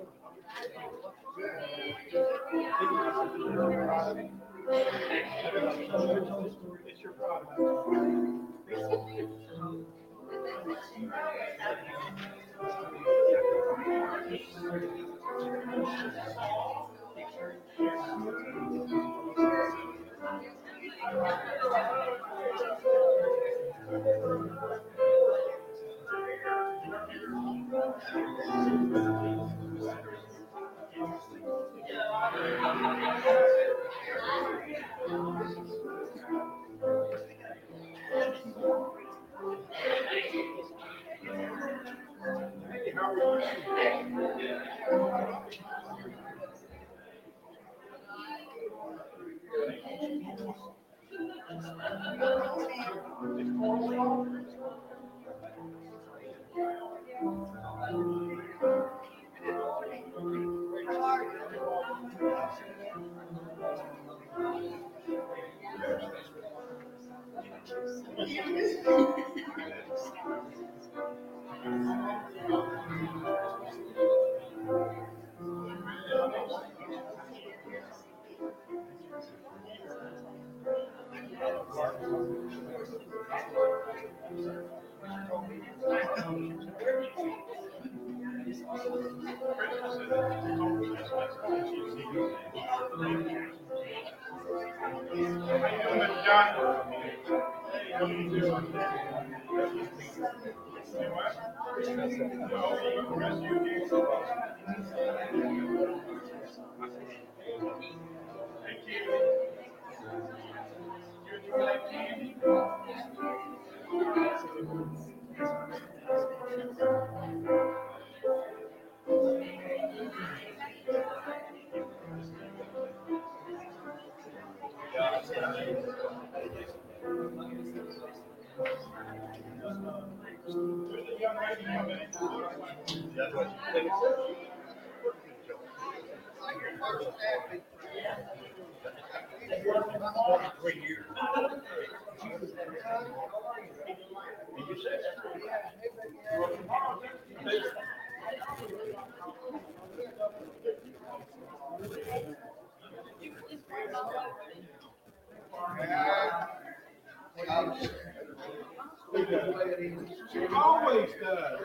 Always does.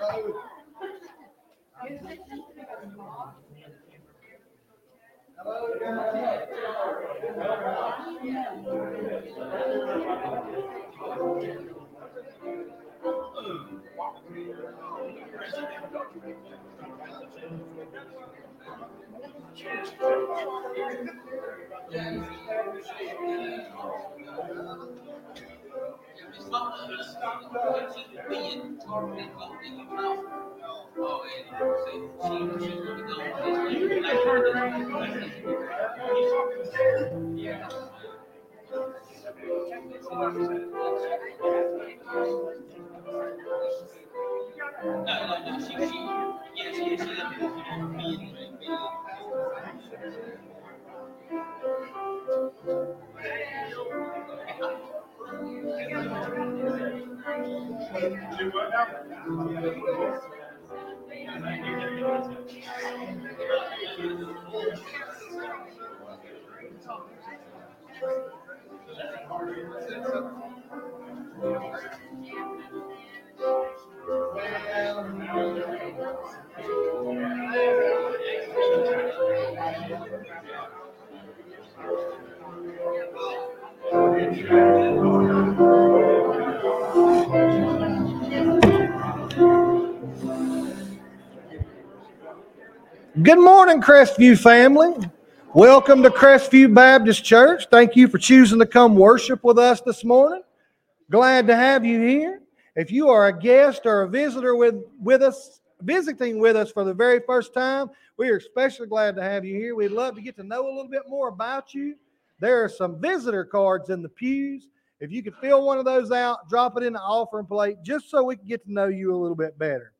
Good morning, Crestview family. Welcome to Crestview Baptist Church. Thank you for choosing to come worship with us this morning. Glad to have you here. If you are a guest or a visitor with us, visiting with us for the very first time, we are especially glad to have you here. We'd love to get to know a little bit more about you. There are some visitor cards in the pews. If you could fill one of those out, drop it in the offering plate just so we can get to know you a little bit better.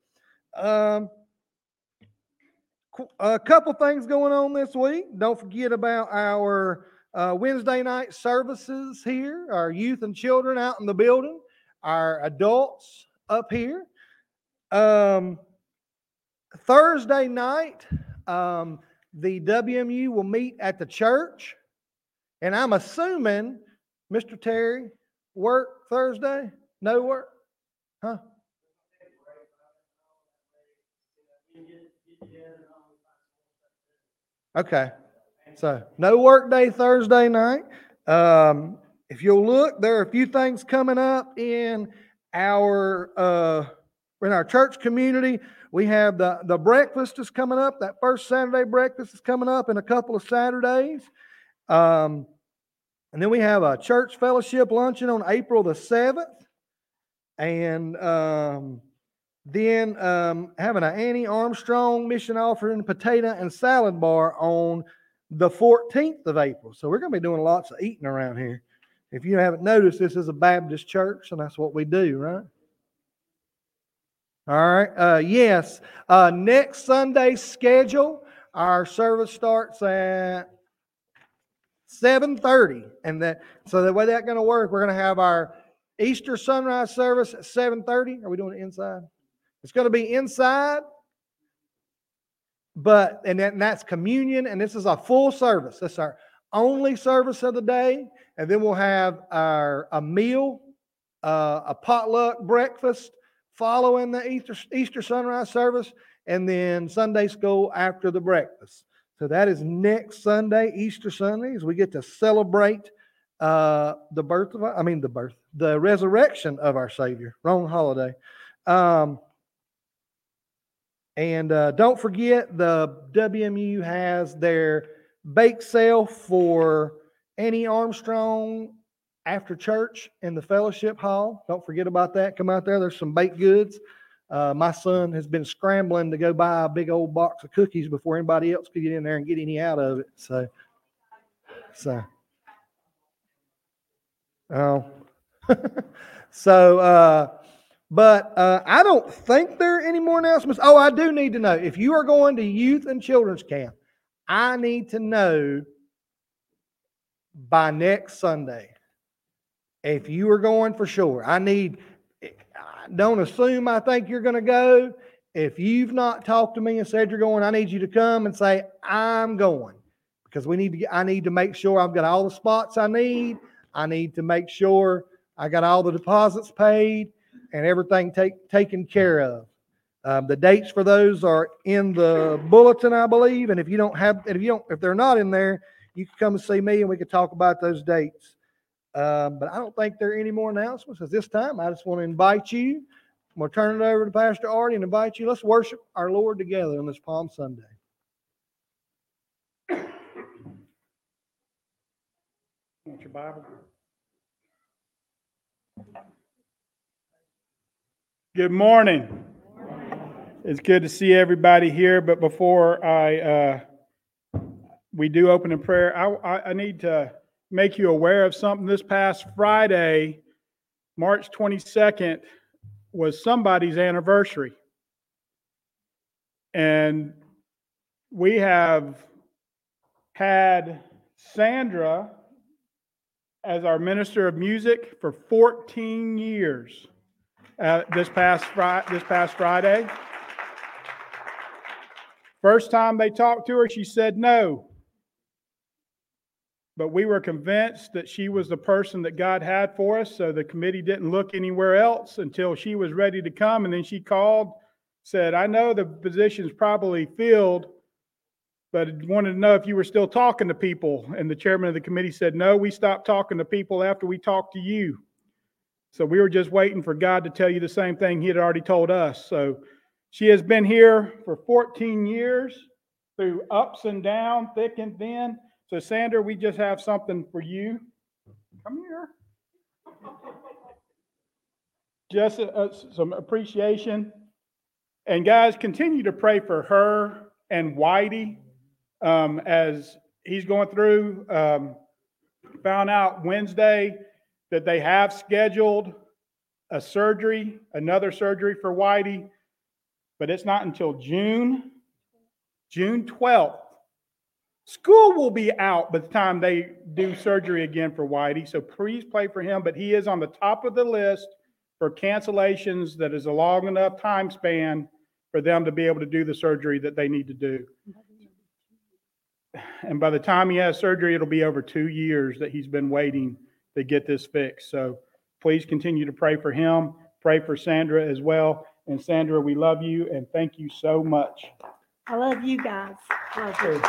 A couple things going on this week. Don't forget about our Wednesday night services here, our youth and children out in the building, our adults up here. Thursday night, the WMU will meet at the church. And I'm assuming, Mr. Terry, work Thursday? No work? Huh? Okay. So no work day Thursday night. If you'll look, there are a few things coming up in our church community. We have the breakfast is coming up. That first Saturday breakfast is coming up in a couple of Saturdays. And then we have a church fellowship luncheon on April the 7th. And then having an Annie Armstrong mission offering potato and salad bar on the 14th of April. So we're going to be doing lots of eating around here. If you haven't noticed, this is a Baptist church, and that's what we do, right? All right. Yes. Next Sunday's schedule, our service starts at 7:30, and so the way that's going to work, we're going to have our Easter sunrise service at 7:30. Are we doing it inside? It's going to be inside, and that's communion, and this is a full service. That's our only service of the day, and then we'll have a meal, a potluck breakfast following the Easter sunrise service, and then Sunday school after the breakfast. So that is next Sunday, Easter Sunday, as we get to celebrate the resurrection of our Savior. Wrong holiday. And don't forget, the WMU has their bake sale for Annie Armstrong after church in the fellowship hall. Don't forget about that. Come out there. There's some baked goods. My son has been scrambling to go buy a big old box of cookies before anybody else could get in there and get any out of it. But I don't think there are any more announcements. Oh, I do need to know. If you are going to youth and children's camp, I need to know by next Sunday. If you are going for sure, don't assume I think you're going to go. If you've not talked to me and said you're going, I need you to come and say, I'm going. Because I need to make sure I've got all the spots I need. I need to make sure I got all the deposits paid and everything taken care of. The dates for those are in the bulletin, I believe. And if they're not in there, you can come and see me and we can talk about those dates. But I don't think there are any more announcements at this time. I just want to invite you. I'm going to turn it over to Pastor Artie and invite you. Let's worship our Lord together on this Palm Sunday. Want your Bible? Good morning. It's good to see everybody here. But before we do open in prayer, I need to make you aware of something. This past Friday, March 22nd, was somebody's anniversary. And we have had Sandra as our minister of music for 14 years. This past Friday. First time they talked to her, she said no. But we were convinced that she was the person that God had for us, so the committee didn't look anywhere else until she was ready to come. And then she called, said, I know the position's probably filled, but I wanted to know if you were still talking to people. And the chairman of the committee said, no, we stopped talking to people after we talked to you. So we were just waiting for God to tell you the same thing he had already told us. So she has been here for 14 years through ups and downs, thick and thin. So Sandra, we just have something for you. Come here. Just some appreciation. And guys, continue to pray for her and Whitey as he's going through. Found out Wednesday that they have scheduled another surgery for Whitey, but it's not until June 12th. School will be out by the time they do surgery again for Whitey, so please pray for him, but he is on the top of the list for cancellations that is a long enough time span for them to be able to do the surgery that they need to do. And by the time he has surgery, it'll be over 2 years that he's been waiting to get this fixed. So please continue to pray for him. Pray for Sandra as well. And Sandra, we love you and thank you so much. I love you guys. Love you.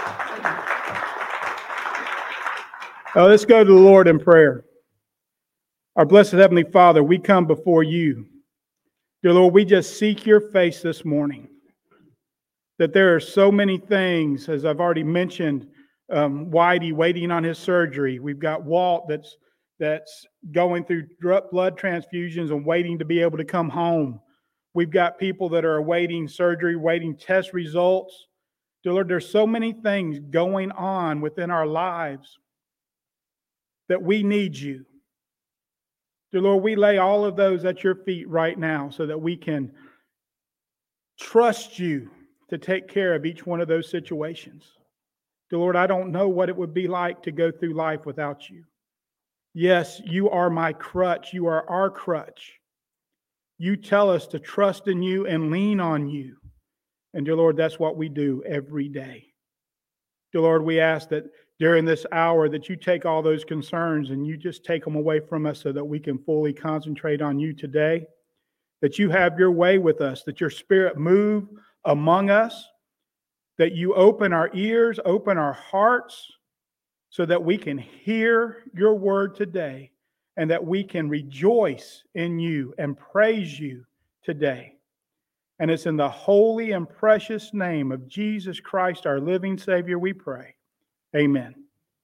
Let's go to the Lord in prayer. Our blessed Heavenly Father, we come before you. Dear Lord, we just seek your face this morning. That there are so many things, as I've already mentioned, Whitey waiting on his surgery. We've got Walt that's going through blood transfusions and waiting to be able to come home. We've got people that are awaiting surgery, waiting test results. Dear Lord, there's so many things going on within our lives that we need you. Dear Lord, we lay all of those at your feet right now so that we can trust you to take care of each one of those situations. Dear Lord, I don't know what it would be like to go through life without you. Yes, you are my crutch. You are our crutch. You tell us to trust in you and lean on you. And dear Lord, that's what we do every day. Dear Lord, we ask that during this hour that you take all those concerns and you just take them away from us so that we can fully concentrate on you today. That you have your way with us, that your Spirit move among us, that you open our ears, open our hearts, so that we can hear your word today and that we can rejoice in you and praise you today. And it's in the holy and precious name of Jesus Christ, our living Savior, we pray. Amen.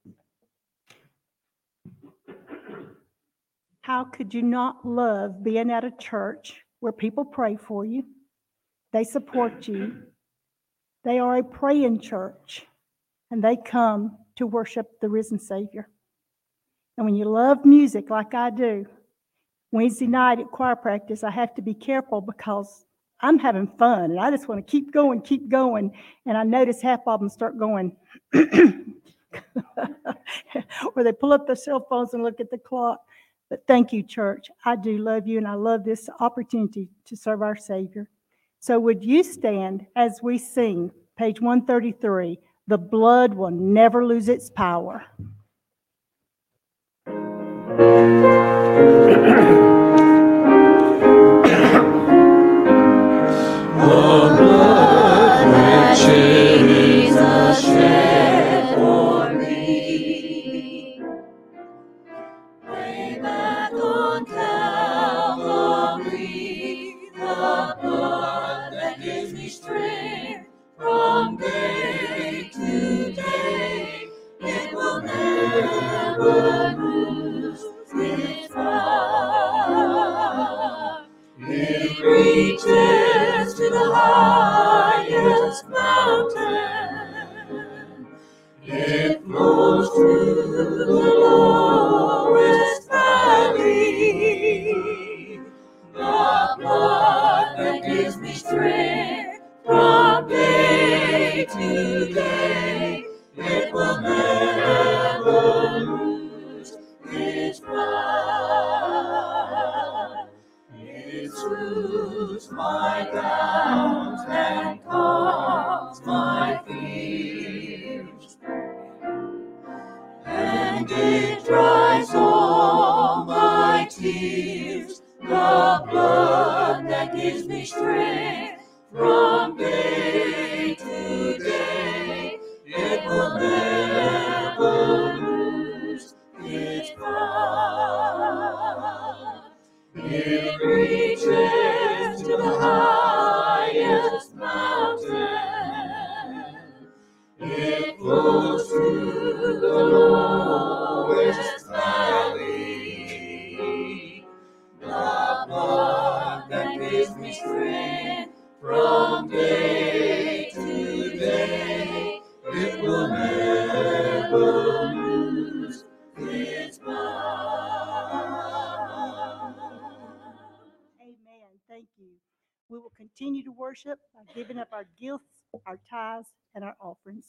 How could you not love being at a church where people pray for you? They support you. They are a praying church, and they come to worship the risen Savior. And when you love music like I do, Wednesday night at choir practice, I have to be careful because I'm having fun, and I just want to keep going. And I notice half of them start going, or they pull up their cell phones and look at the clock. But thank you, church. I do love you, and I love this opportunity to serve our Savior. So would you stand as we sing, page 133, "The blood will never lose its power." The blood that Jesus shed for me, way back on Calvary, the blood that gives me strength from day to day, it will never lose its power. It reaches to the highest mountain. It flows to the lowest valley. The blood that gives me strength from day to day, it will never lose its power. It soothes my doubts and calms my fears, and it dries all my tears. The blood that gives me strength from day to day, it will never lose its power. It reaches to the highest mountain. It flows to the lowest valley. The blood that gives me strength from day to day, it will never lose its power. Amen. Thank you. We will continue to worship by giving up our gifts, our tithes, and our offerings.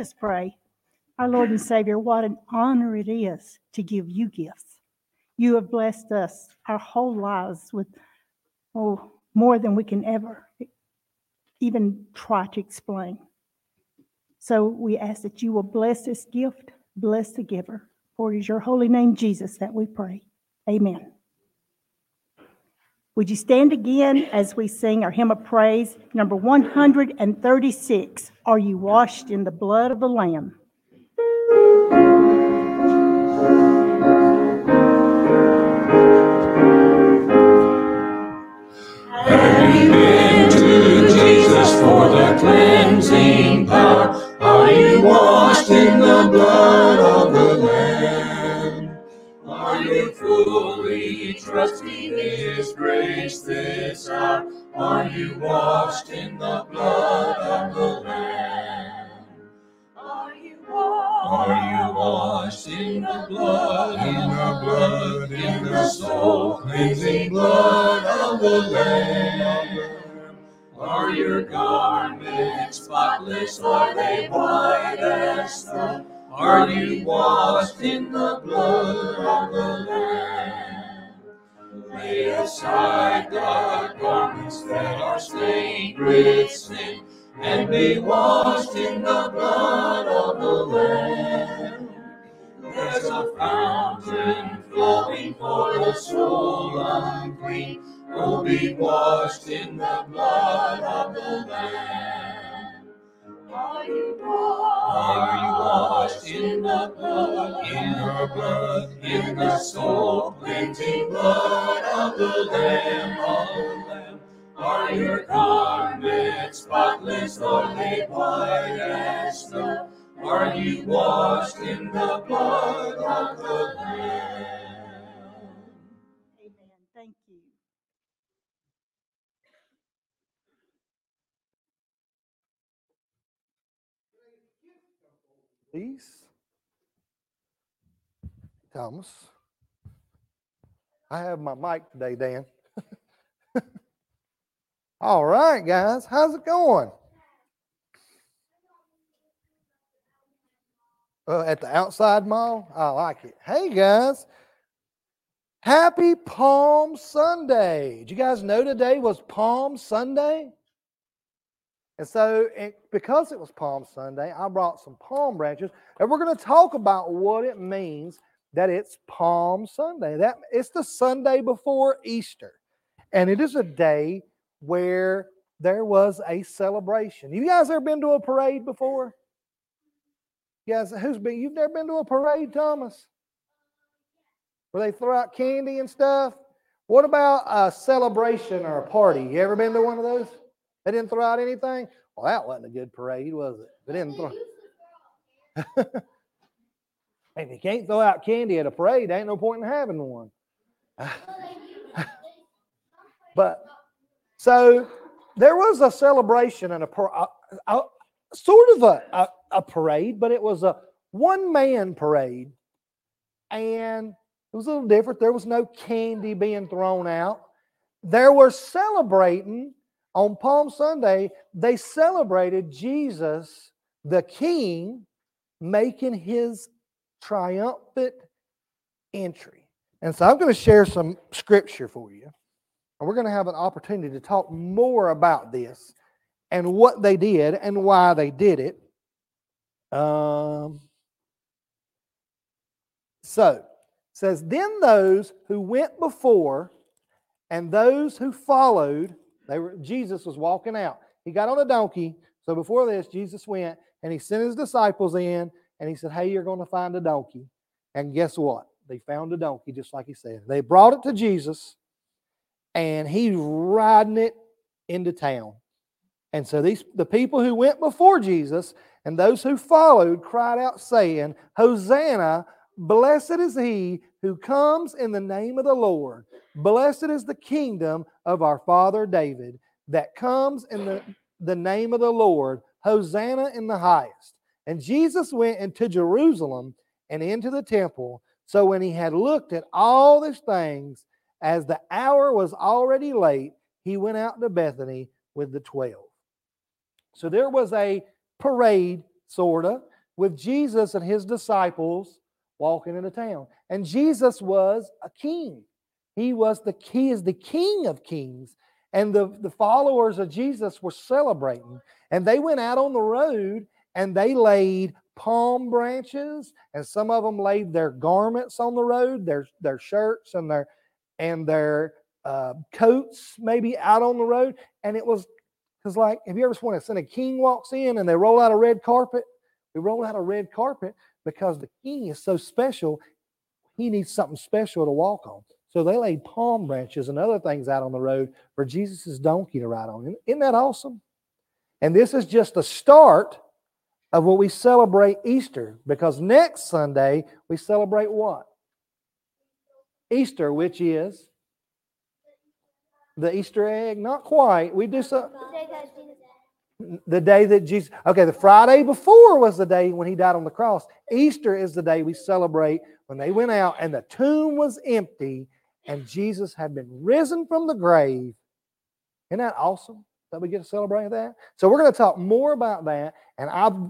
us pray. Our Lord and Savior, what an honor it is to give you gifts. You have blessed us our whole lives with, more than we can ever even try to explain. So we ask that you will bless this gift, bless the giver. For it is your holy name, Jesus, that we pray. Amen. Would you stand again as we sing our hymn of praise, number 136, Are You Washed in the Blood of the Lamb? Have you been to Jesus for the cleansing power? Are you washed in the blood of the Lamb? Are you fully trusting His grace this hour? Are you washed in the blood of the Lamb? Are you washed in the blood, in the soul cleansing blood of the Lamb? Are your garments spotless? Are they white as snow? Are you washed in the blood of the Lamb? Lay aside the garments that are stained with sin, and be washed in the blood of the Lamb. There's a fountain flowing for the soul unclean. Go be washed in the blood of the Lamb. Are you washed in the blood, in the soul cleansing blood of the Lamb? Are your garments spotless, are they white as snow? Are you washed in the blood of the Lamb? Amen. Thank you. Please. Thomas. I have my mic today, Dan. All right, guys. How's it going? At the outside mall? I like it. Hey, guys. Happy Palm Sunday. Did you guys know today was Palm Sunday? And so, because it was Palm Sunday, I brought some palm branches, and we're going to talk about what it means that it's Palm Sunday. It's the Sunday before Easter, and it is a day where there was a celebration. You guys ever been to a parade before? You guys, you've never been to a parade, Thomas? Where they throw out candy and stuff? What about a celebration or a party? You ever been to one of those? They didn't throw out anything? Well, that wasn't a good parade, was it? They didn't throw. If you can't throw out candy at a parade, there ain't no point in having one. But so there was a celebration and sort of a parade, but it was a one-man parade, and it was a little different. There was no candy being thrown out. They were celebrating on Palm Sunday. They celebrated Jesus, the King, making his triumphant entry. And so I'm going to share some scripture for you. And we're going to have an opportunity to talk more about this and what they did and why they did it. So it says, then those who went before and those who followed, Jesus was walking out. He got on a donkey. So before this, Jesus went and he sent his disciples in and he said, hey, you're going to find a donkey. And guess what? They found a donkey just like he said. They brought it to Jesus and he's riding it into town. And so the people who went before Jesus and those who followed cried out saying, Hosanna, blessed is he who comes in the name of the Lord. Blessed is the kingdom of our father David that comes in the name of the Lord. Hosanna in the highest. And Jesus went into Jerusalem and into the temple. So when he had looked at all these things, as the hour was already late, he went out to Bethany with the 12. So there was a parade, sort of. with Jesus and his disciples walking into town. And Jesus was a king. He is the King of Kings. And the followers of Jesus were celebrating. And they went out on the road and they laid palm branches, and some of them laid their garments on the road, their shirts and their coats maybe out on the road. And it was because, like, have you ever seen a king walks in and they roll out a red carpet? We roll out a red carpet because the king is so special. He needs something special to walk on. So they laid palm branches and other things out on the road for Jesus' donkey to ride on. Isn't that awesome? And this is just the start of what we celebrate Easter, because next Sunday we celebrate what? Easter, which is the Easter egg. Not quite. We do so. The day that Jesus, okay, the Friday before was the day when he died on the cross. Easter is the day we celebrate when they went out and the tomb was empty and Jesus had been risen from the grave. Isn't that awesome that we get to celebrate that? So we're going to talk more about that, and I'll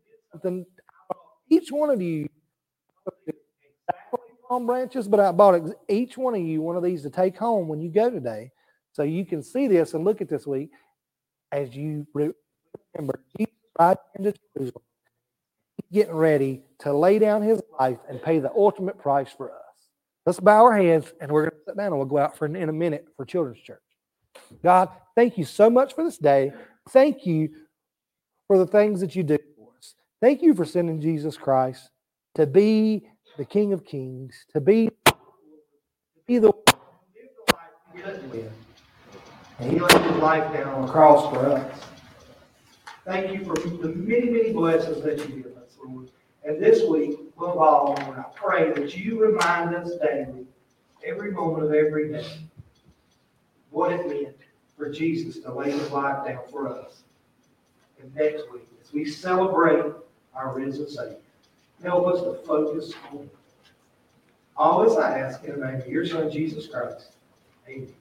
each one of you exactly palm branches, but I bought each one of you one of these to take home when you go today, so you can see this and look at this week as you remember Jesus right into Jerusalem, getting ready to lay down his life and pay the ultimate price for us. Let's bow our heads, and we're going to sit down, and we'll go out in a minute for Children's Church. God, thank you so much for this day. Thank you for the things that you do for us. Thank you for sending Jesus Christ to be the King of Kings, to be the and he laid his life down on the cross for us. Thank you for the many, many blessings that you give us, Lord. And this week, above all, Lord, I pray that you remind us daily, every moment of every day, what it meant for Jesus to lay his life down for us. And next week, as we celebrate our risen Savior, help us to focus on him. All this I ask in the name of your Son, Jesus Christ. Amen.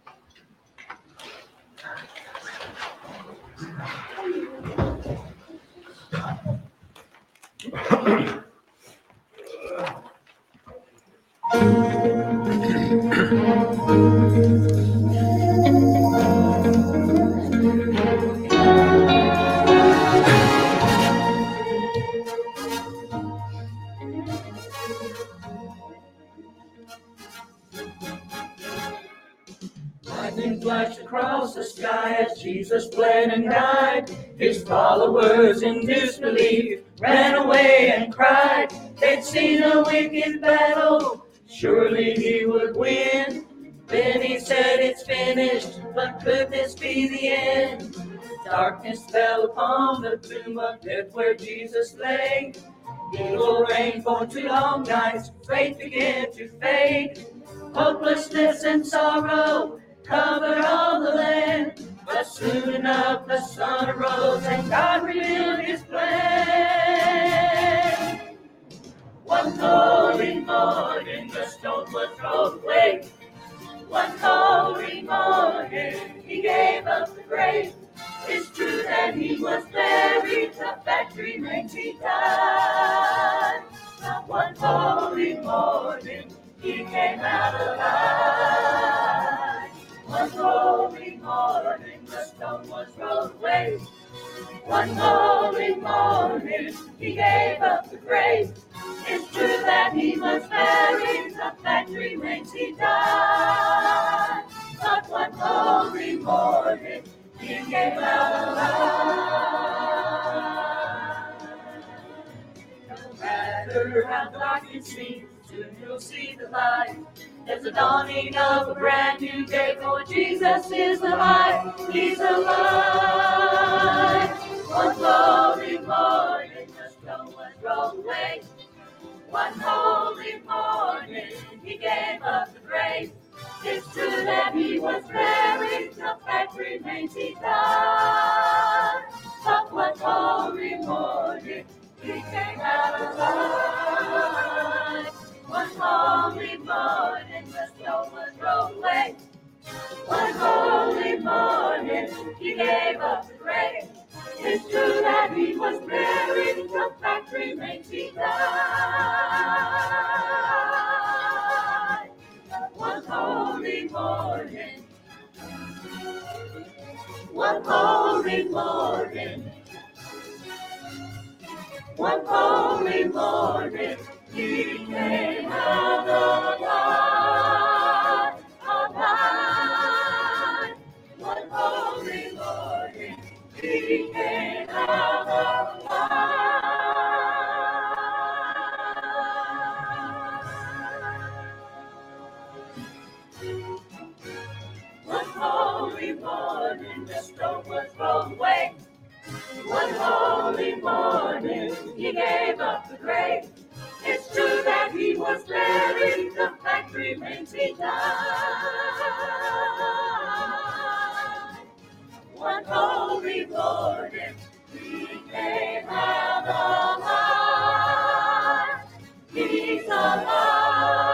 Lightning flashed across the sky as Jesus bled and died. His followers in disbelief ran away and cried. They'd seen a wicked battle, surely he would win. Then he said, "It's finished," but could this be the end? Darkness fell upon the tomb of death where Jesus lay. Evil reigned for 2 long nights, faith began to fade. Hopelessness and sorrow covered all the land. But soon enough the sun arose and God revealed his plan. One holy morning the stone was rolled away. One holy morning he gave up the grave. It's true that he was buried, the fact remains he died. But one holy morning he came out alive. One holy morning the stone was rolled away. One holy morning he gave up the grave. It's true that he was buried, the fact remains he died. But one holy morning he came out alive. No matter how dark it seems, soon you'll see the light. There's a dawning of a brand new day, for Jesus is alive. He's alive. One holy morning the stone was rolled away. One holy morning he gave up the grave. It's true that he was buried, the fact remains he died. But one holy morning he came out alive. One holy morning the stone was rolled away. One holy morning he gave up the grave. It's true that he was buried, the fact holy morning, he came out of light, of light. One holy morning, he came out of light. One holy morning, the stone was rolled away. One holy morning, he gave up the grave. It's true that he was buried, the fact remains he died. One holy morning, he came out alive. He's alive.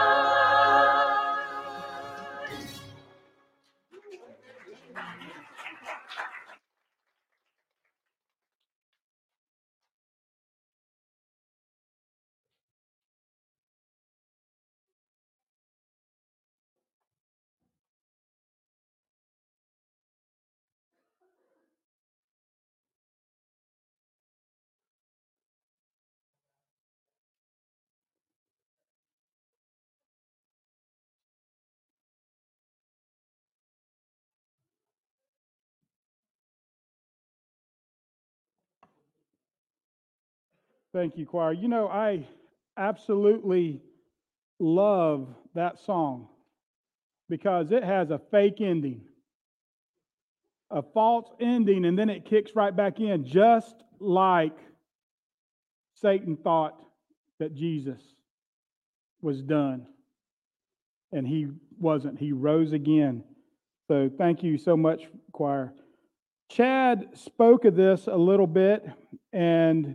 Thank you, choir. You know, I absolutely love that song because it has a fake ending, a false ending, and then it kicks right back in, just like Satan thought that Jesus was done. And he wasn't. He rose again. So thank you so much, choir. Chad spoke of this a little bit, and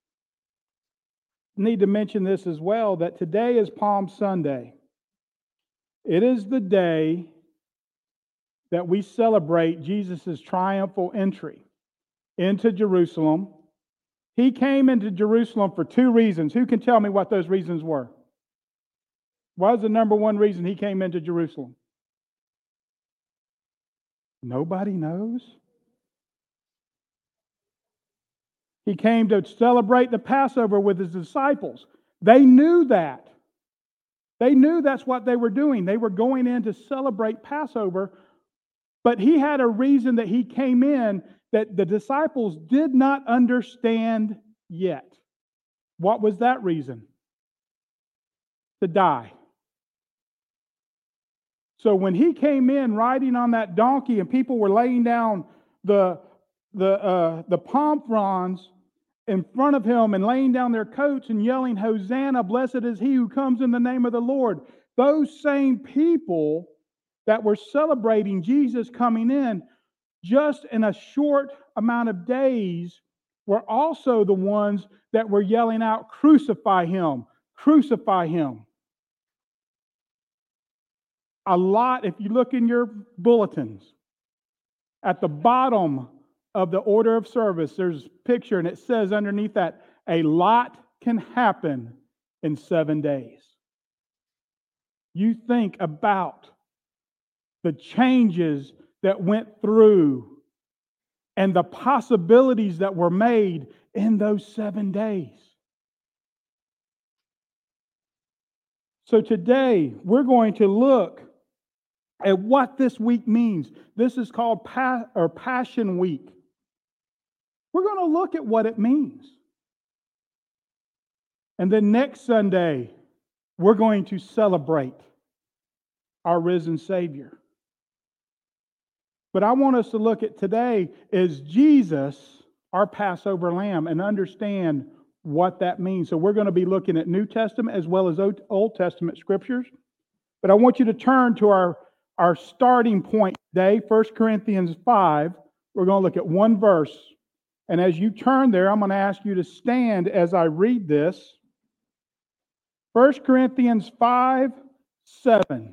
need to mention this as well, that today is Palm Sunday. It is the day that we celebrate Jesus' triumphal entry into Jerusalem. He came into Jerusalem for two reasons. Who can tell me what those reasons were? What was the number one reason he came into Jerusalem? Nobody knows. He came to celebrate the Passover with his disciples. They knew that. They knew that's what they were doing. They were going in to celebrate Passover, but he had a reason that he came in that the disciples did not understand yet. What was that reason? To die. So when he came in riding on that donkey and people were laying down the palm fronds in front of him and laying down their coats and yelling, "Hosanna, blessed is he who comes in the name of the Lord," those same people that were celebrating Jesus coming in just in a short amount of days were also the ones that were yelling out, "Crucify him, crucify him." A lot, if you look in your bulletins, at the bottom of the order of service, there's a picture and it says underneath that, a lot can happen in 7 days. You think about the changes that went through and the possibilities that were made in those 7 days. So today, we're going to look at what this week means. This is called Passion Week. We're going to look at what it means. And then next Sunday, we're going to celebrate our risen Savior. But I want us to look at today is Jesus, our Passover lamb, and understand what that means. So we're going to be looking at New Testament as well as Old Testament scriptures. But I want you to turn to our starting point today, 1 Corinthians 5. We're going to look at one verse. And as you turn there, I'm going to ask you to stand as I read this. 1 Corinthians 5:7.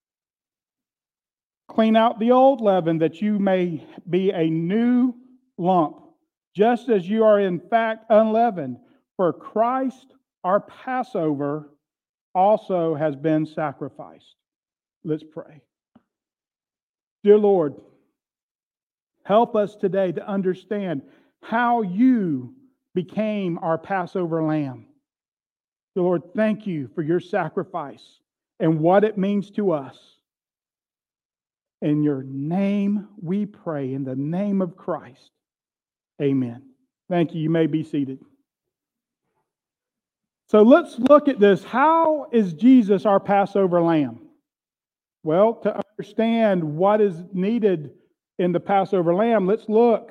Clean out the old leaven that you may be a new lump, just as you are in fact unleavened. For Christ, our Passover, also has been sacrificed. Let's pray. Dear Lord, help us today to understand how you became our Passover lamb. So Lord, thank you for your sacrifice and what it means to us. In your name we pray, in the name of Christ. Amen. Thank you. You may be seated. So let's look at this. How is Jesus our Passover lamb? Well, to understand what is needed in the Passover lamb, let's look.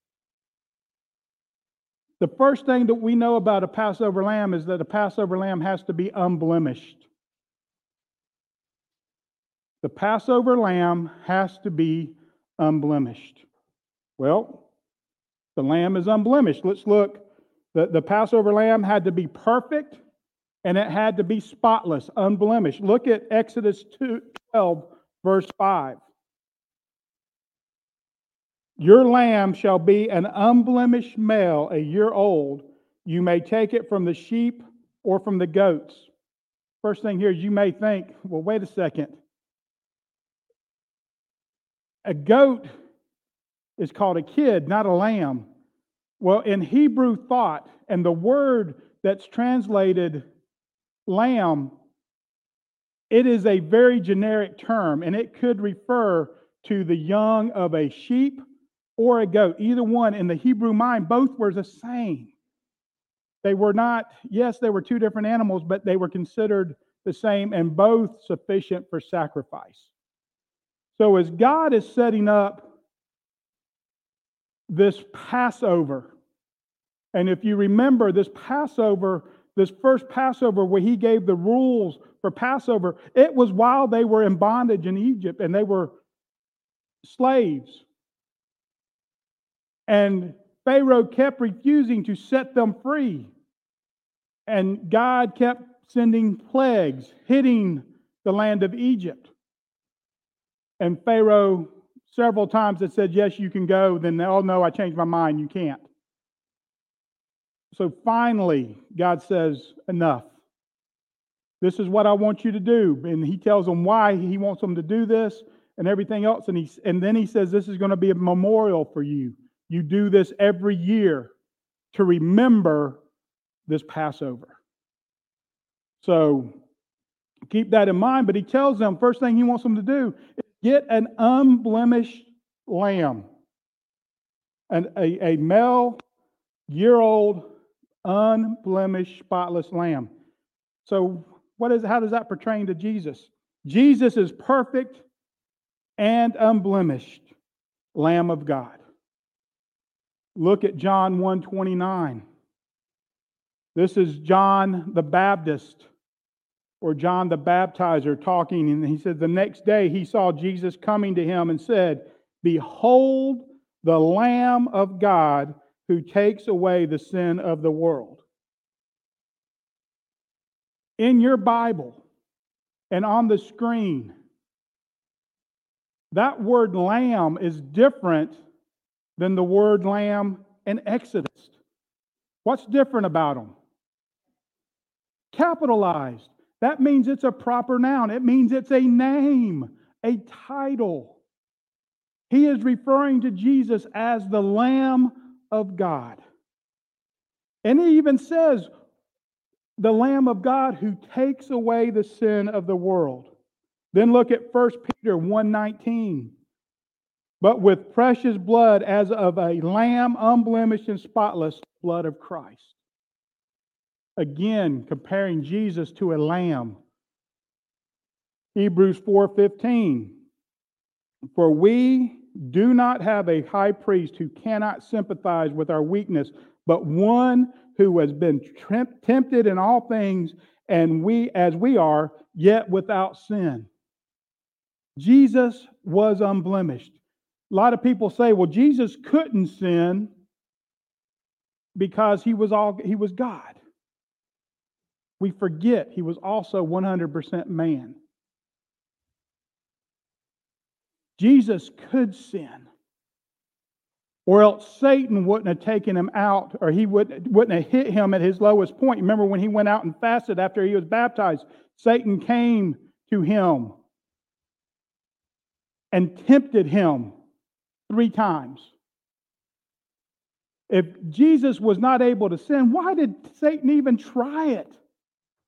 The first thing that we know about a Passover lamb is that a Passover lamb has to be unblemished. The Passover lamb has to be unblemished. Well, the lamb is unblemished. Let's look. The Passover lamb had to be perfect, and it had to be spotless, unblemished. Look at Exodus 12, verse 5. Your lamb shall be an unblemished male, a year old. You may take it from the sheep or from the goats. First thing here is you may think, well, wait a second. A goat is called a kid, not a lamb. Well, in Hebrew thought, and the word that's translated lamb, it is a very generic term, and it could refer to the young of a sheep or a goat. Either one, in the Hebrew mind, both were the same. They were not, yes, they were two different animals, but they were considered the same and both sufficient for sacrifice. So as God is setting up this Passover, and if you remember this Passover, this first Passover where he gave the rules for Passover, it was while they were in bondage in Egypt and they were slaves. And Pharaoh kept refusing to set them free. And God kept sending plagues, hitting the land of Egypt. And Pharaoh several times had said, yes, you can go. Then, oh no, I changed my mind, you can't. So finally, God says, enough. This is what I want you to do. And he tells them why he wants them to do this and everything else. And then he says, this is going to be a memorial for you. You do this every year to remember this Passover. So keep that in mind. But he tells them, first thing he wants them to do is get an unblemished lamb. And a male, year-old, unblemished, spotless lamb. So how does that pertain to Jesus? Jesus is perfect and unblemished Lamb of God. Look at John 1:29. This is John the Baptist, or John the Baptizer, talking, and he said, the next day he saw Jesus coming to him and said, behold the Lamb of God who takes away the sin of the world. In your Bible and on the screen, that word lamb is different than the word lamb in Exodus. What's different about them? Capitalized. That means it's a proper noun. It means it's a name, a title. He is referring to Jesus as the Lamb of God. And he even says, the Lamb of God who takes away the sin of the world. Then look at 1 Peter 1:19. But with precious blood as of a lamb unblemished and spotless, blood of Christ. Again, comparing Jesus to a lamb. Hebrews 4:15. For we do not have a high priest who cannot sympathize with our weakness, but one who has been tempted in all things, and as we are, yet without sin. Jesus was unblemished. A lot of people say, well, Jesus couldn't sin because he was God. We forget he was also 100% man. Jesus could sin, or else Satan wouldn't have taken him out, or he wouldn't have hit him at his lowest point. Remember when he went out and fasted after he was baptized, Satan came to him and tempted him 3 times. If Jesus was not able to sin, why did Satan even try it?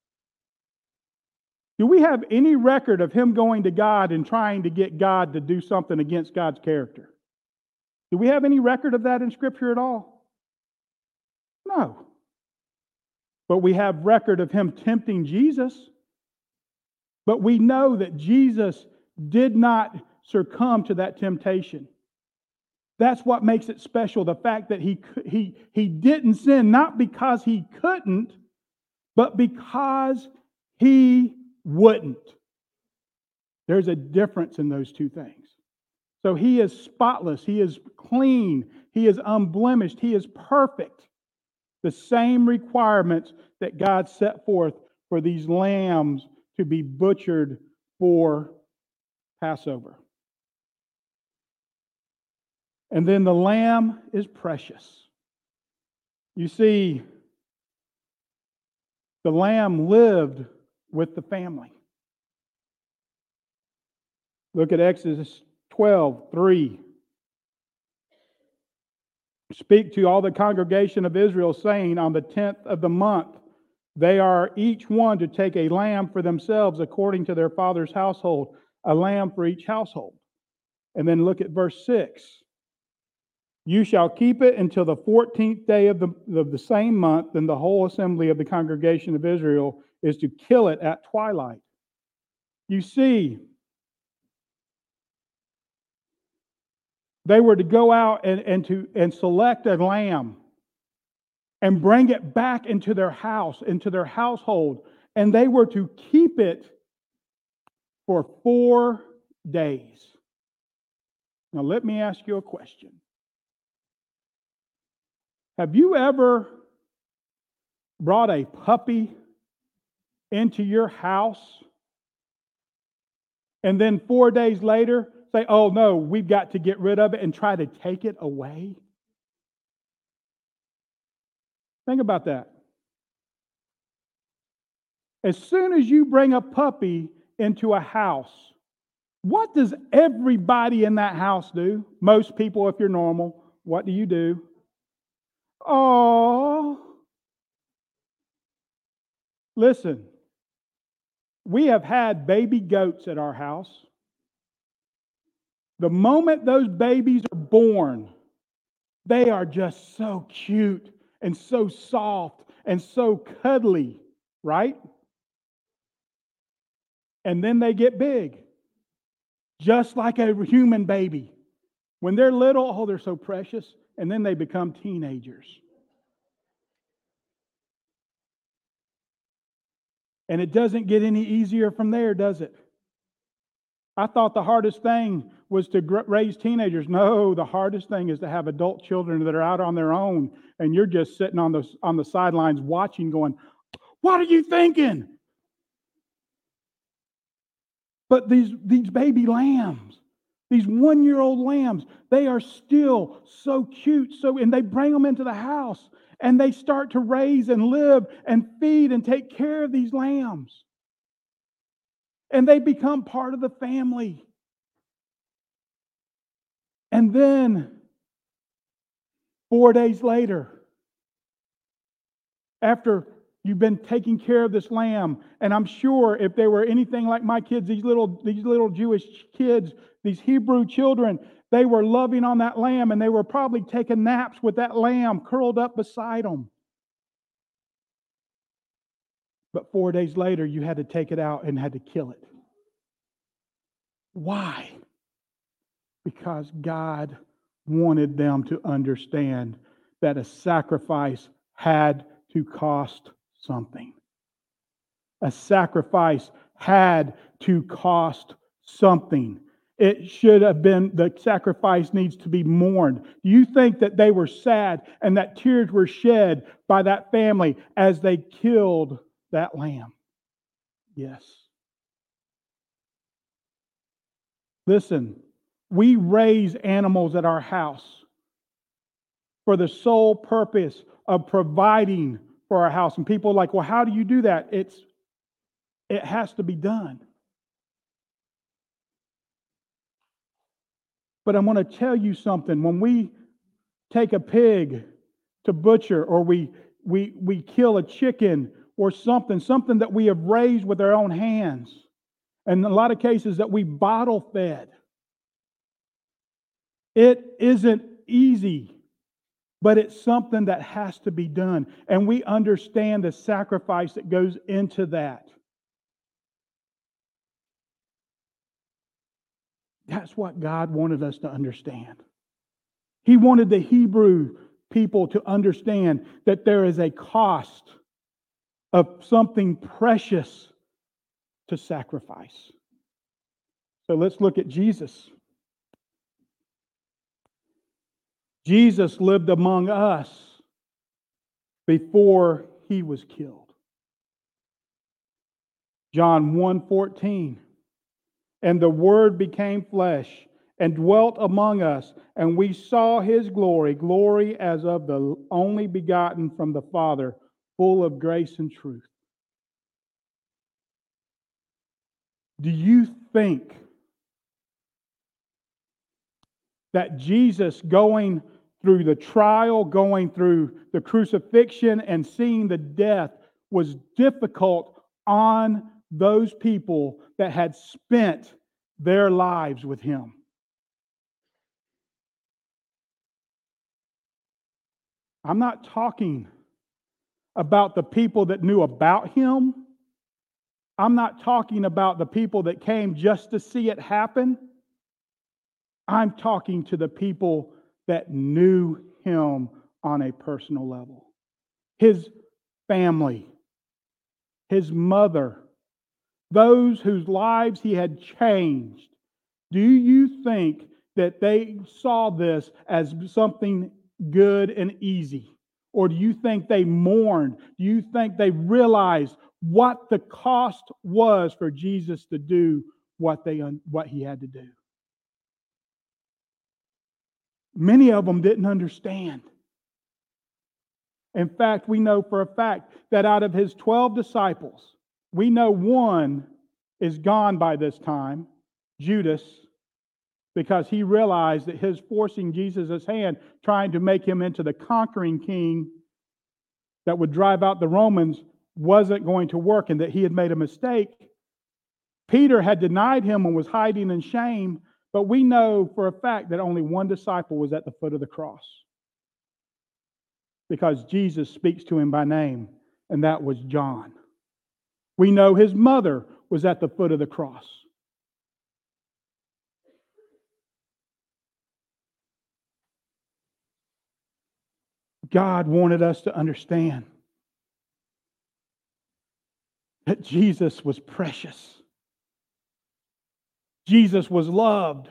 Do we have any record of him going to God and trying to get God to do something against God's character? Do we have any record of that in Scripture at all? No. But we have record of him tempting Jesus. But we know that Jesus did not succumb to that temptation. That's what makes it special, the fact that he didn't sin, not because he couldn't, but because he wouldn't. There's a difference in those two things. So he is spotless, he is clean, he is unblemished, he is perfect. The same requirements that God set forth for these lambs to be butchered for Passover. And then the lamb is precious. You see, the lamb lived with the family. Look at Exodus 12:3. Speak to all the congregation of Israel, saying, on the 10th of the month, they are each one to take a lamb for themselves according to their father's household, a lamb for each household. And then look at verse 6. You shall keep it until the 14th day of the same month, and the whole assembly of the congregation of Israel is to kill it at twilight. You see, they were to go out and select a lamb and bring it back into their house, into their household, and they were to keep it for 4 days. Now let me ask you a question. Have you ever brought a puppy into your house and then 4 days later say, oh no, we've got to get rid of it and try to take it away? Think about that. As soon as you bring a puppy into a house, what does everybody in that house do? Most people, if you're normal, what do you do? Oh, listen, we have had baby goats at our house. The moment those babies are born, they are just so cute and so soft and so cuddly, right? And then they get big, just like a human baby. When they're little, oh, they're so precious. And then they become teenagers. And it doesn't get any easier from there, does it? I thought the hardest thing was to raise teenagers. No, the hardest thing is to have adult children that are out on their own, and you're just sitting on the sidelines watching, going, what are you thinking? But these baby lambs, these 1-year-old lambs, they are still so cute. And they bring them into the house and they start to raise and live and feed and take care of these lambs. And they become part of the family. And then 4 days later, after you've been taking care of this lamb, and I'm sure if they were anything like my kids, these little Jewish kids, these Hebrew children, they were loving on that lamb, and they were probably taking naps with that lamb curled up beside them. But 4 days later, you had to take it out and had to kill it. Why? Because God wanted them to understand that a sacrifice had to cost something. A sacrifice had to cost something. It should have been, the sacrifice needs to be mourned. Do you think that they were sad and that tears were shed by that family as they killed that lamb? Yes. Listen, we raise animals at our house for the sole purpose of providing for our house. And people are like, well, how do you do that? It has to be done. But I'm going to tell you something. When we take a pig to butcher or we kill a chicken, or something that we have raised with our own hands. And in a lot of cases that we bottle fed. It isn't easy, but it's something that has to be done. And we understand the sacrifice that goes into that. That's what God wanted us to understand. He wanted the Hebrew people to understand that there is a cost of something precious to sacrifice. So let's look at Jesus. Jesus lived among us before he was killed. John 1:14. And the Word became flesh and dwelt among us, and we saw his glory, glory as of the only begotten from the Father, full of grace and truth. Do you think that Jesus going through the trial, going through the crucifixion, and seeing the death was difficult on those people that had spent their lives with him? I'm not talking about the people that knew about him. I'm not talking about the people that came just to see it happen. I'm talking to the people that knew him on a personal level. His family, his mother, those whose lives he had changed. Do you think that they saw this as something good and easy? Or do you think they mourned? Do you think they realized what the cost was for Jesus to do what he had to do? Many of them didn't understand. In fact, we know for a fact that out of his 12 disciples, we know one is gone by this time, Judas, because he realized that his forcing Jesus' hand, trying to make him into the conquering king that would drive out the Romans, wasn't going to work, and that he had made a mistake. Peter had denied him and was hiding in shame, but we know for a fact that only one disciple was at the foot of the cross, because Jesus speaks to him by name, and that was John. We know his mother was at the foot of the cross. God wanted us to understand that Jesus was precious. Jesus was loved.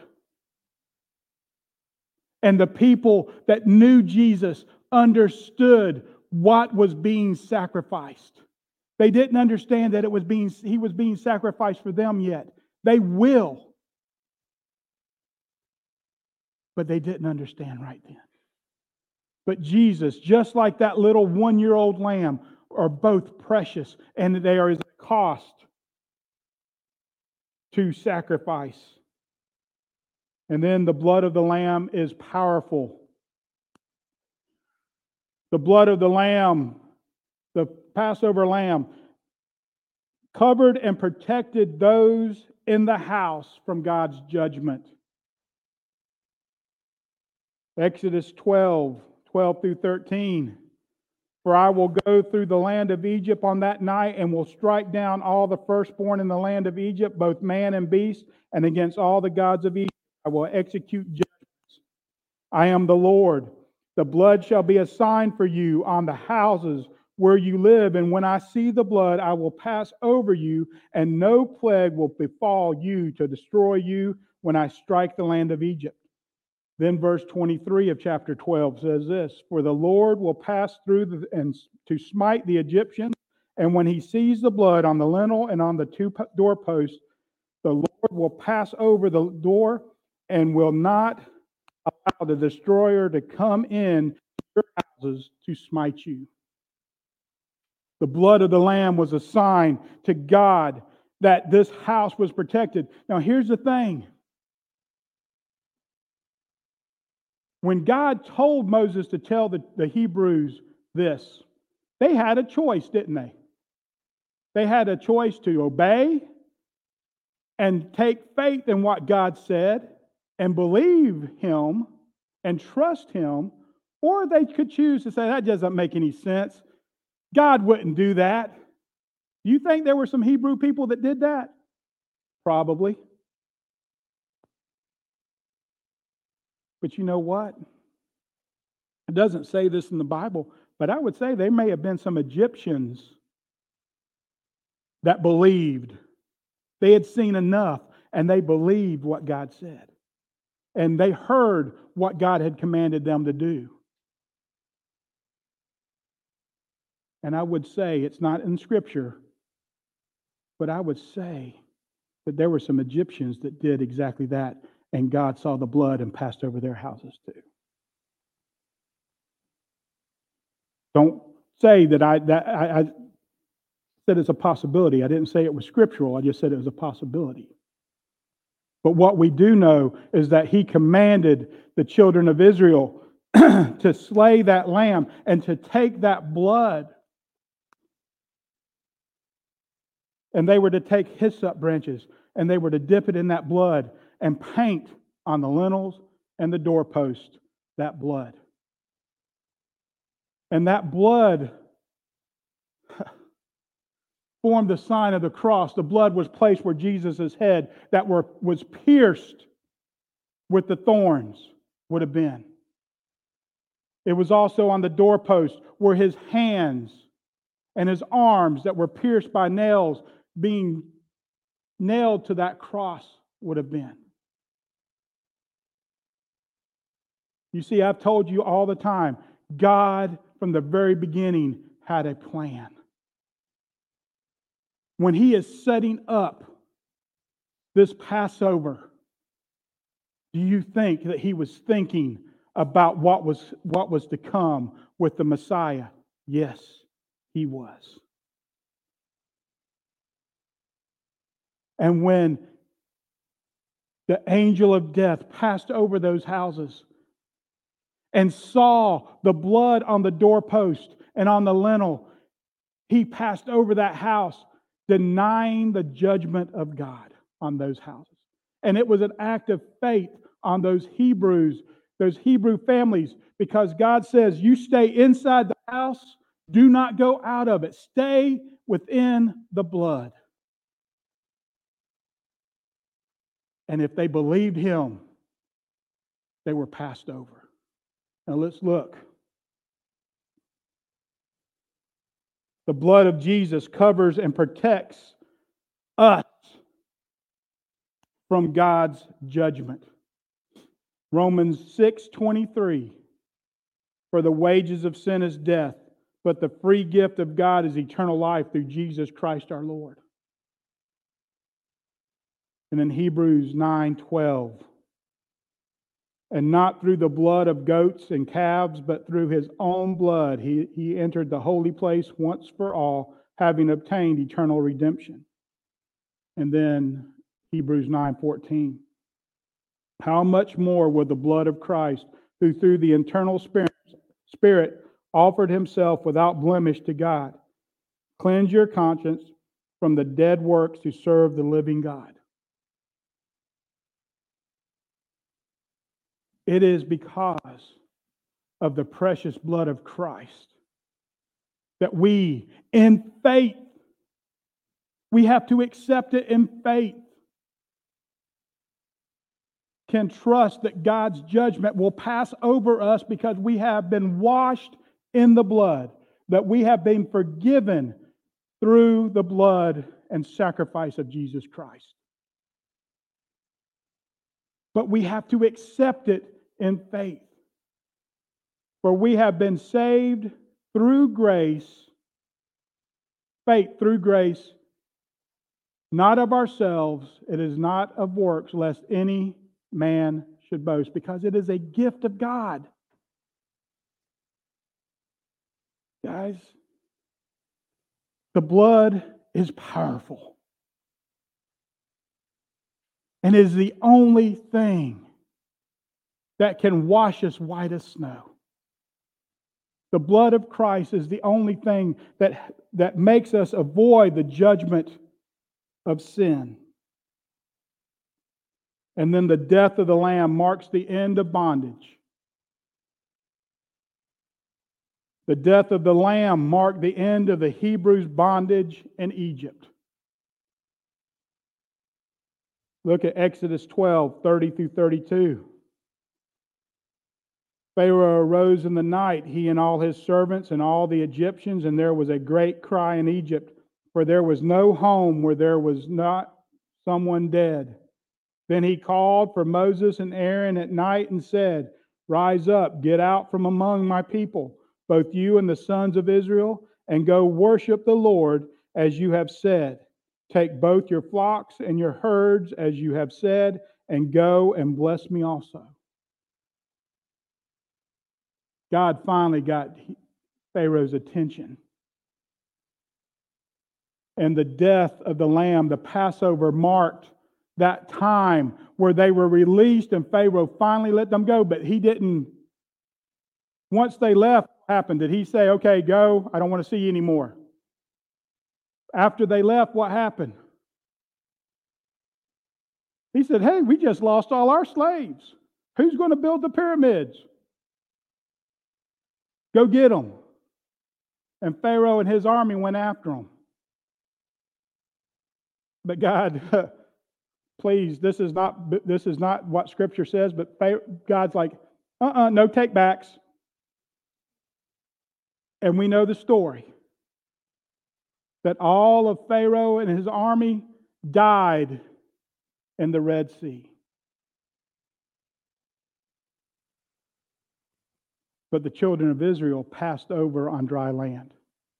And the people that knew Jesus understood what was being sacrificed. They didn't understand that he was being sacrificed for them yet. They will. But they didn't understand right then. But Jesus, just like that little 1-year-old lamb, are both precious, and there is a cost to sacrifice. And then the blood of the lamb is powerful. The blood of the lamb, the Passover lamb, covered and protected those in the house from God's judgment. Exodus 12 through 13. For I will go through the land of Egypt on that night, and will strike down all the firstborn in the land of Egypt, both man and beast, and against all the gods of Egypt I will execute judgments. I am the Lord. The blood shall be a sign for you on the houses where you live, and when I see the blood, I will pass over you, and no plague will befall you to destroy you when I strike the land of Egypt. Then verse 23 of chapter 12 says this, for the Lord will pass through and to smite the Egyptians, and when he sees the blood on the lintel and on the 2 doorposts, the Lord will pass over the door and will not allow the destroyer to come in your houses to smite you. The blood of the Lamb was a sign to God that this house was protected. Now here's the thing. When God told Moses to tell the Hebrews this, they had a choice, didn't they? They had a choice to obey and take faith in what God said and believe Him and trust Him, or they could choose to say, that doesn't make any sense. God wouldn't do that. Do you think there were some Hebrew people that did that? Probably. But you know what? It doesn't say this in the Bible, but I would say there may have been some Egyptians that believed. They had seen enough, and they believed what God said. And they heard what God had commanded them to do. And I would say, it's not in Scripture, but I would say that there were some Egyptians that did exactly that, and God saw the blood and passed over their houses too. Don't say that I said it's a possibility. I didn't say it was scriptural. I just said it was a possibility. But what we do know is that He commanded the children of Israel to slay that lamb and to take that blood. And they were to take hyssop branches and they were to dip it in that blood and paint on the lintels and the doorpost that blood. And that blood formed the sign of the cross. The blood was placed where Jesus' head that was pierced with the thorns would have been. It was also on the doorpost where His hands and His arms that were pierced by nails being nailed to that cross would have been. You see, I've told you all the time, God from the very beginning had a plan. When He is setting up this Passover, do you think that He was thinking about what was to come with the Messiah? Yes, He was. And when the angel of death passed over those houses and saw the blood on the doorpost and on the lintel, he passed over that house, denying the judgment of God on those houses. And it was an act of faith on those Hebrew families, because God says, you stay inside the house, do not go out of it. Stay within the blood. And if they believed Him, they were passed over. Now let's look. The blood of Jesus covers and protects us from God's judgment. Romans 6:23. For the wages of sin is death, but the free gift of God is eternal life through Jesus Christ our Lord. And in Hebrews 9:12. And not through the blood of goats and calves, but through His own blood, he entered the holy place once for all, having obtained eternal redemption. And then Hebrews 9:14. How much more will the blood of Christ, who through the eternal Spirit offered Himself without blemish to God, cleanse your conscience from the dead works to serve the living God? It is because of the precious blood of Christ that we, in faith, we have to accept it in faith, can trust that God's judgment will pass over us because we have been washed in the blood, that we have been forgiven through the blood and sacrifice of Jesus Christ. But we have to accept it in faith. For we have been saved through grace, faith through grace, not of ourselves. It is not of works, lest any man should boast, because it is a gift of God. Guys, the blood is powerful. And is the only thing that can wash us white as snow. The blood of Christ is the only thing that makes us avoid the judgment of sin. And then the death of the Lamb marks the end of bondage. The death of the Lamb marked the end of the Hebrews' bondage in Egypt. Look at Exodus 12, 30 through 32. Pharaoh arose in the night, he and all his servants and all the Egyptians, and there was a great cry in Egypt, for there was no home where there was not someone dead. Then he called for Moses and Aaron at night and said, "Rise up, get out from among my people, both you and the sons of Israel, and go worship the Lord as you have said. Take both your flocks and your herds as you have said, and go and bless me also." God finally got Pharaoh's attention. And the death of the Lamb, the Passover, marked that time where they were released and Pharaoh finally let them go. But he didn't, once they left, what happened? Did he say, "Okay, go, I don't want to see you anymore"? After they left, what happened? He said, "Hey, we just lost all our slaves. Who's going to build the pyramids? Go get them." And Pharaoh and his army went after them. But God, please, this is not what Scripture says, but God's like, no take-backs. And we know the story. That all of Pharaoh and his army died in the Red Sea. But the children of Israel passed over on dry land.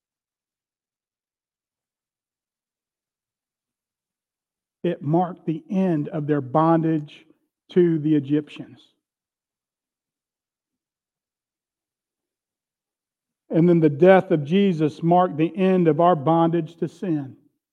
It marked the end of their bondage to the Egyptians. And then the death of Jesus marked the end of our bondage to sin.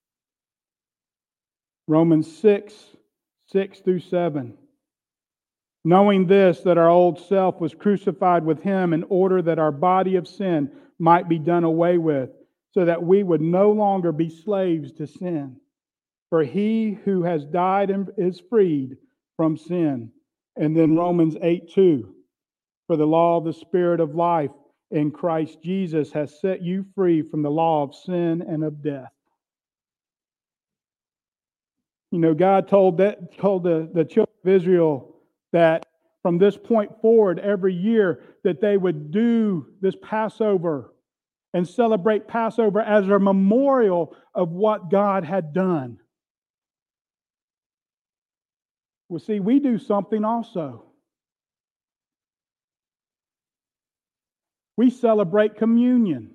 Romans 6, 6 through 7. Knowing this, that our old self was crucified with him in order that our body of sin might be done away with, so that we would no longer be slaves to sin. For he who has died is freed from sin. And then Romans 8:2. For the law of the Spirit of life in Christ Jesus has set you free from the law of sin and of death. You know, God told the children of Israel that from this point forward, every year, that they would do this Passover and celebrate Passover as a memorial of what God had done. Well, see, we do something also. We celebrate communion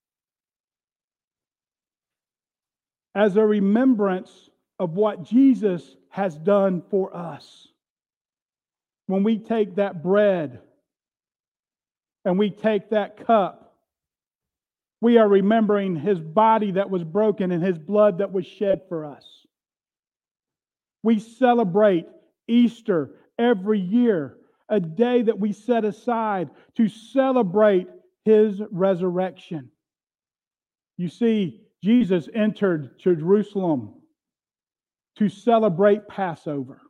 as a remembrance of what Jesus has done for us. When we take that bread and we take that cup, we are remembering his body that was broken and his blood that was shed for us. We celebrate Easter every year, a day that we set aside to celebrate his resurrection. You see, Jesus entered Jerusalem to celebrate Passover.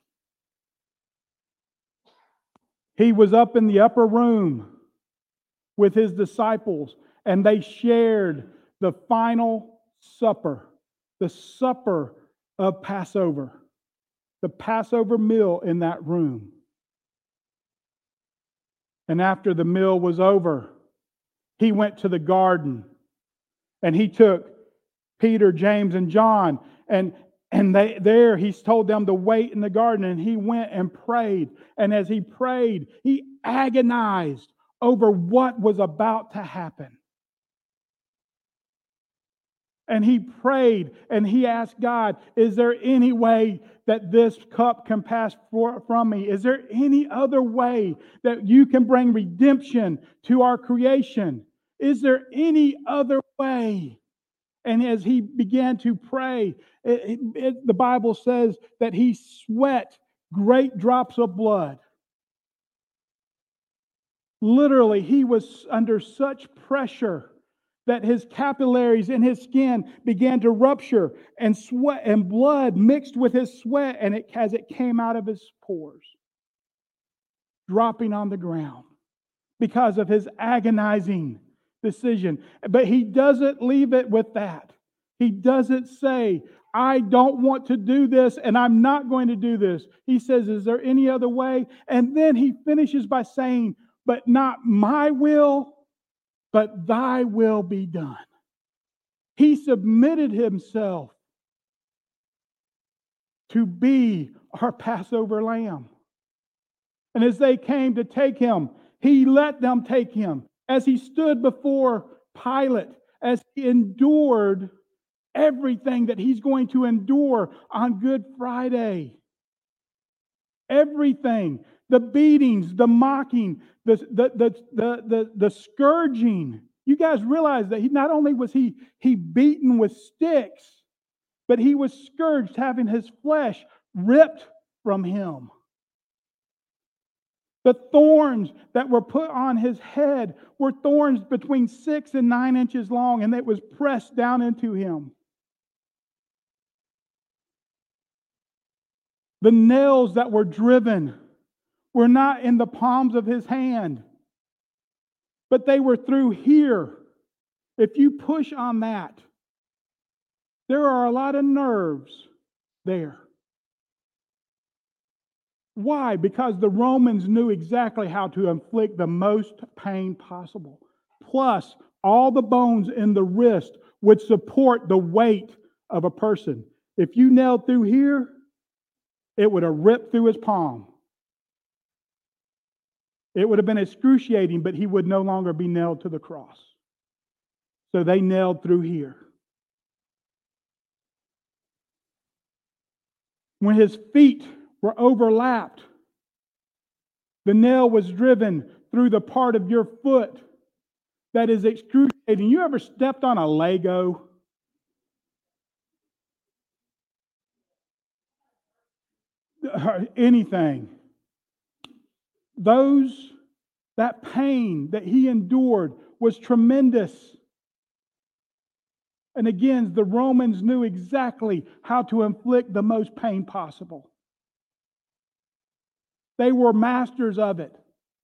He was up in the upper room with his disciples, and they shared the final supper, the supper of Passover, the Passover meal in that room. And after the meal was over, he went to the garden, and he took Peter, James, and John, and he told them to wait in the garden, and he went and prayed. And as he prayed, he agonized over what was about to happen. And he prayed and he asked God, is there any way that this cup can pass from me? Is there any other way that you can bring redemption to our creation? Is there any other way? And as he began to pray, the Bible says that he sweat great drops of blood. Literally, he was under such pressure that his capillaries in his skin began to rupture, and sweat and blood mixed with his sweat, and as it came out of his pores, dropping on the ground because of his agonizing decision. But he doesn't leave it with that. He doesn't say, I don't want to do this and I'm not going to do this. He says, is there any other way? And then he finishes by saying, but not my will, but thy will be done. He submitted himself to be our Passover lamb. And as they came to take him, he let them take him. As he stood before Pilate, as he endured everything that he's going to endure on Good Friday. Everything. The beatings, the mocking, the scourging. You guys realize that not only was he beaten with sticks, but he was scourged, having his flesh ripped from him. The thorns that were put on his head were thorns between 6 and 9 inches long, and it was pressed down into him. The nails that were driven were not in the palms of his hand, but they were through here. If you push on that, there are a lot of nerves there. Why? Because the Romans knew exactly how to inflict the most pain possible. Plus, all the bones in the wrist would support the weight of a person. If you nailed through here, it would have ripped through his palm. It would have been excruciating, but he would no longer be nailed to the cross. So they nailed through here. When his feet were overlapped, the nail was driven through the part of your foot that is excruciating. You ever stepped on a Lego? Anything. That pain that he endured was tremendous. And again, the Romans knew exactly how to inflict the most pain possible. They were masters of it.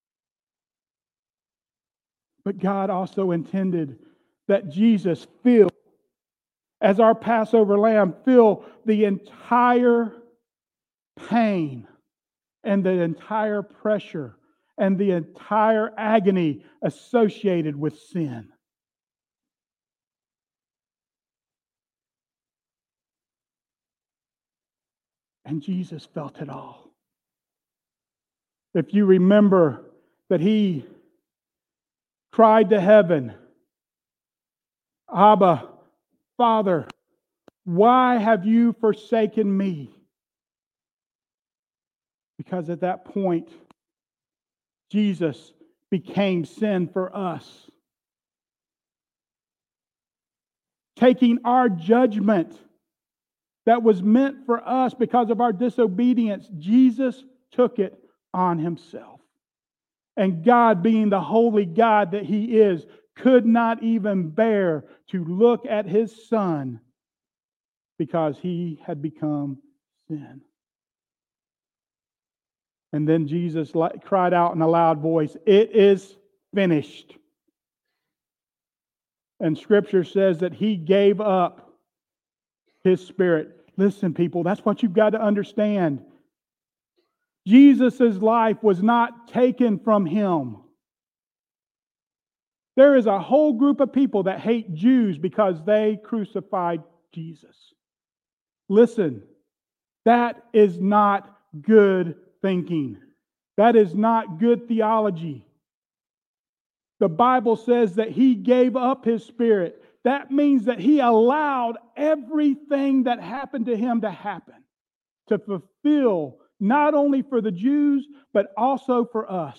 But God also intended that Jesus feel, as our Passover lamb, feel the entire pain and the entire pressure and the entire agony associated with sin. And Jesus felt it all. If you remember that he cried to heaven, Abba, Father, why have you forsaken me? Because at that point, Jesus became sin for us. Taking our judgment that was meant for us because of our disobedience, Jesus took it on himself. And God, being the holy God that he is, could not even bear to look at his Son because he had become sin. And then Jesus cried out in a loud voice, "It is finished." And Scripture says that he gave up his spirit. Listen, people, that's what you've got to understand. Jesus' life was not taken from him. There is a whole group of people that hate Jews because they crucified Jesus. Listen, that is not good thinking. That is not good theology. The Bible says that he gave up his spirit. That means that he allowed everything that happened to him to happen, to fulfill not only for the Jews, but also for us.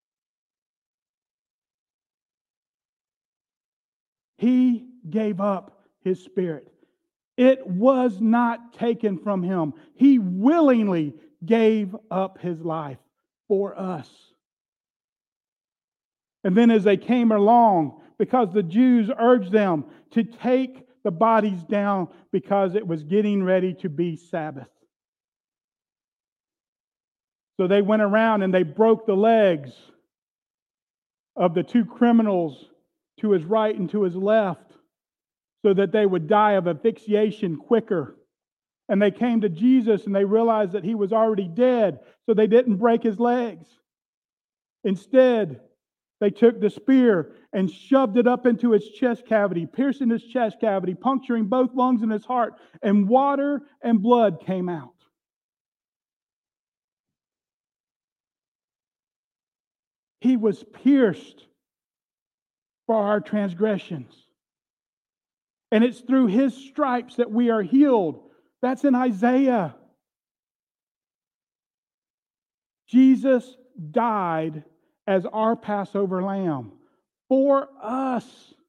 He gave up his spirit. It was not taken from him. He willingly gave up his life for us. And then as they came along, because the Jews urged them to take the bodies down because it was getting ready to be Sabbath. So they went around and they broke the legs of the two criminals to his right and to his left so that they would die of asphyxiation quicker. And they came to Jesus and they realized that he was already dead, so they didn't break his legs. Instead, they took the spear and shoved it up into his chest cavity, piercing his chest cavity, puncturing both lungs and his heart, and water and blood came out. He was pierced for our transgressions. And it's through his stripes that we are healed. That's in Isaiah. Jesus died as our Passover lamb for us.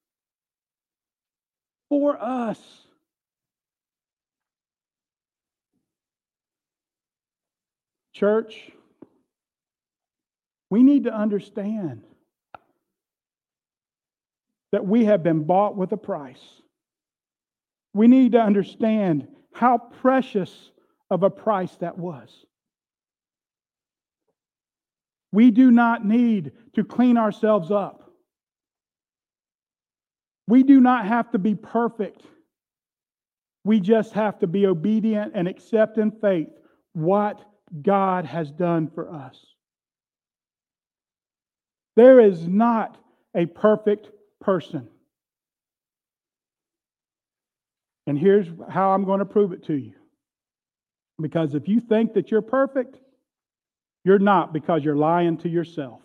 For us. Church, we need to understand that we have been bought with a price. We need to understand how precious of a price that was. We do not need to clean ourselves up. We do not have to be perfect. We just have to be obedient and accept in faith what God has done for us. There is not a perfect person. And here's how I'm going to prove it to you. Because if you think that you're perfect, you're not, because you're lying to yourself.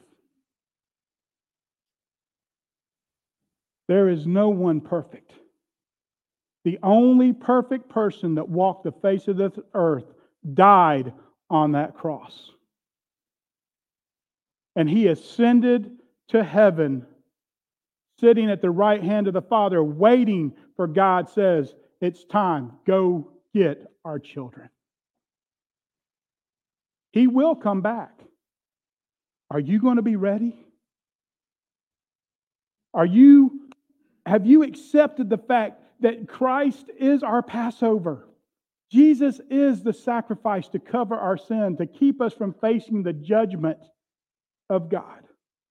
There is no one perfect. The only perfect person that walked the face of this earth died on that cross. And he ascended to heaven, sitting at the right hand of the Father, waiting for God says, it's time, go get our children. He will come back. Are you going to be ready? Have you accepted the fact that Christ is our Passover? Jesus is the sacrifice to cover our sin, to keep us from facing the judgment of God.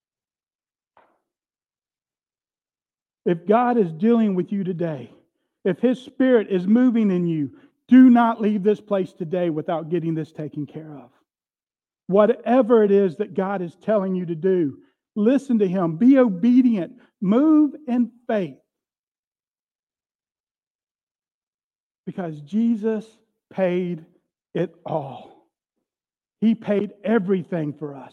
If God is dealing with you today, if His Spirit is moving in you, do not leave this place today without getting this taken care of. Whatever it is that God is telling you to do, listen to Him. Be obedient. Move in faith. Because Jesus paid it all. He paid everything for us.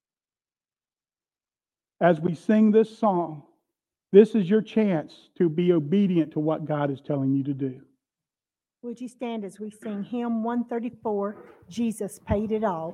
As we sing this song, this is your chance to be obedient to what God is telling you to do. Would you stand as we sing hymn 134, Jesus Paid It All?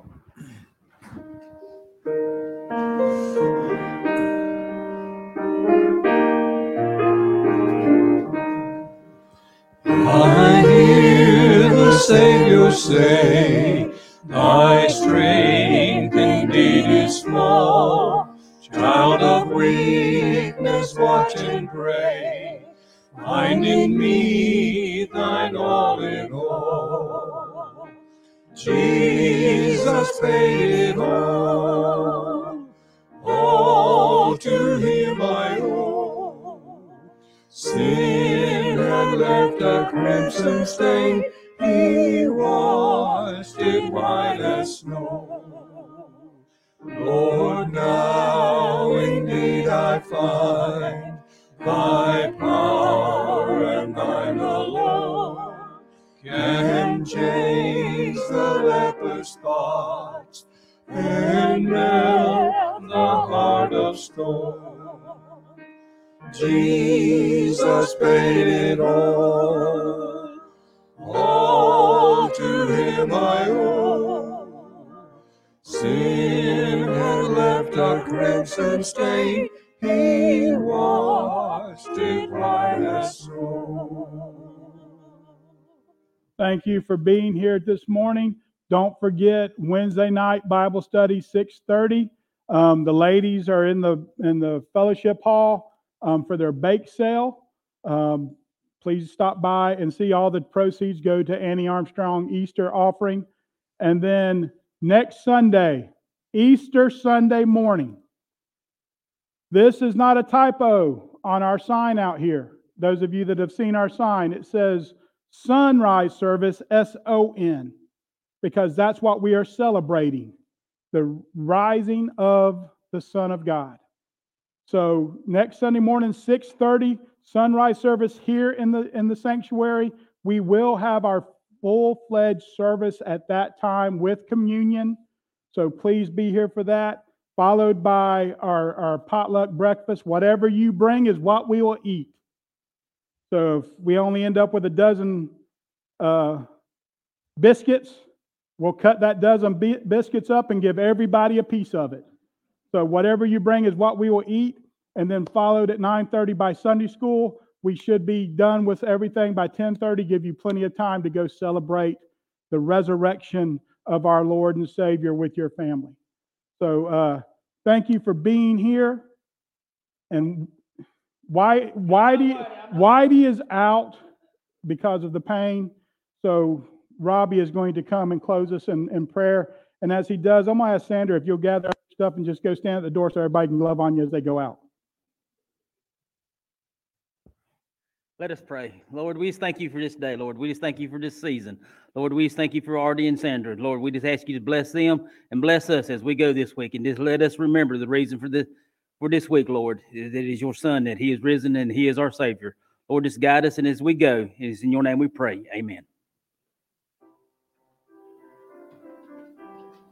I hear the Savior say, thy strength indeed is small. Child of weakness, watch and pray. Find in me thine all in all. Jesus paid it all to Him I owe. Sin had left a crimson stain, He washed it white as snow. Lord, now indeed I find Thy power and Thine alone can change the leper's thoughts and melt the heart of stone. Jesus paid it all to Him I owe. Sin had left a crimson stain, He washed it white as snow. Thank you for being here this morning. Don't forget Wednesday night Bible study, 6:30. The ladies are in the fellowship hall for their bake sale. Please stop by and see. All the proceeds go to Annie Armstrong Easter offering. And then next Sunday, Easter Sunday morning. This is not a typo on our sign out here. Those of you that have seen our sign, it says sunrise service, S-O-N, because that's what we are celebrating, the rising of the Son of God. So next Sunday morning, 6:30, sunrise service here in the sanctuary. We will have our full-fledged service at that time with communion. So please be here for that, followed by our potluck breakfast. Whatever you bring is what we will eat. So if we only end up with a dozen biscuits, we'll cut that dozen biscuits up and give everybody a piece of it. So whatever you bring is what we will eat. And then followed at 9:30 by Sunday school. We should be done with everything by 10:30, give you plenty of time to go celebrate the resurrection of our Lord and Savior with your family. So thank you for being here. And Whitey is out because of the pain. So Robbie is going to come and close us in prayer. And as he does, I'm going to ask Sandra if you'll gather up stuff and just go stand at the door so everybody can love on you as they go out. Let us pray. Lord, we just thank you for this day, Lord. We just thank you for this season. Lord, we just thank you for Artie and Sandra. Lord, we just ask you to bless them and bless us as we go this week. And just let us remember the reason for this week, Lord. That it is your Son, that he is risen and he is our Savior. Lord, just guide us and as we go. It is in your name we pray. Amen.